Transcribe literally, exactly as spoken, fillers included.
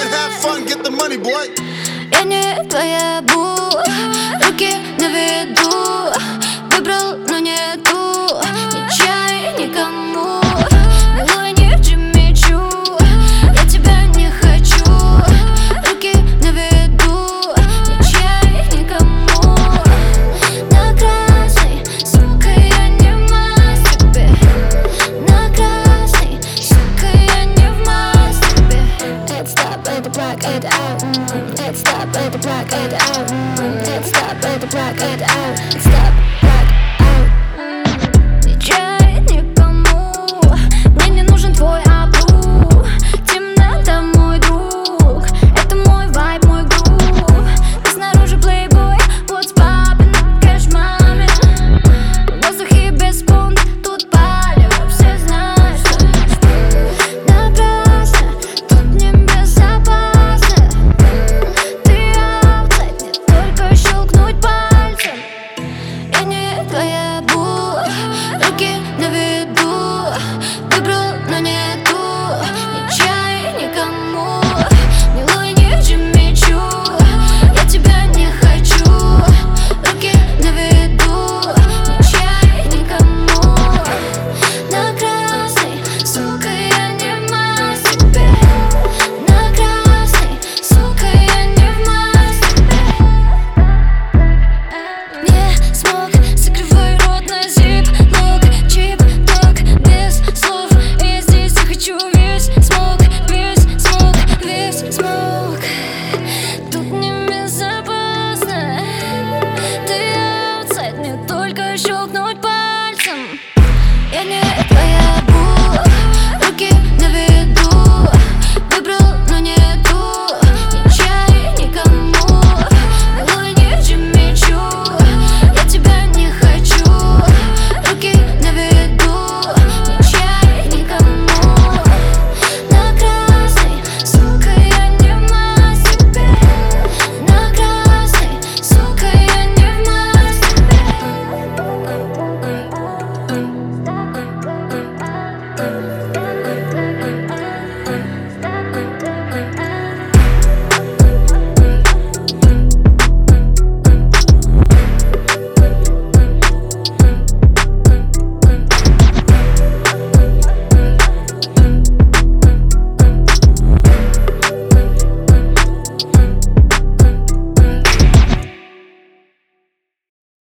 fun, have fun, get the money, boy. Я не твоя бу, руки на виду. Выбрал, но не ту, ни чай, никому. Милую не в Джимми Чу, я тебя не хочу. Руки на виду, ни чай, никому. На красный, сука, я не в мастербе. На красный, сука, я не в мастербе. Это стоп, это брак, это аут. Это стоп, это брак, это аут. Это стоп, это брак, это аут. Это стоп, брак, аут. Ни чай, никому. Мне не нужен твой аппрув. Темнота, мой друг. Это мой вайб, мой грув. Ты снаружи плейбой, вот с папин, кэш мамин. В воздухе без пункт, тут палево, все знают, что напрасно, тут не безопасно. Ты аутсайд, мне только щелкнуть пальцем. Я не твоя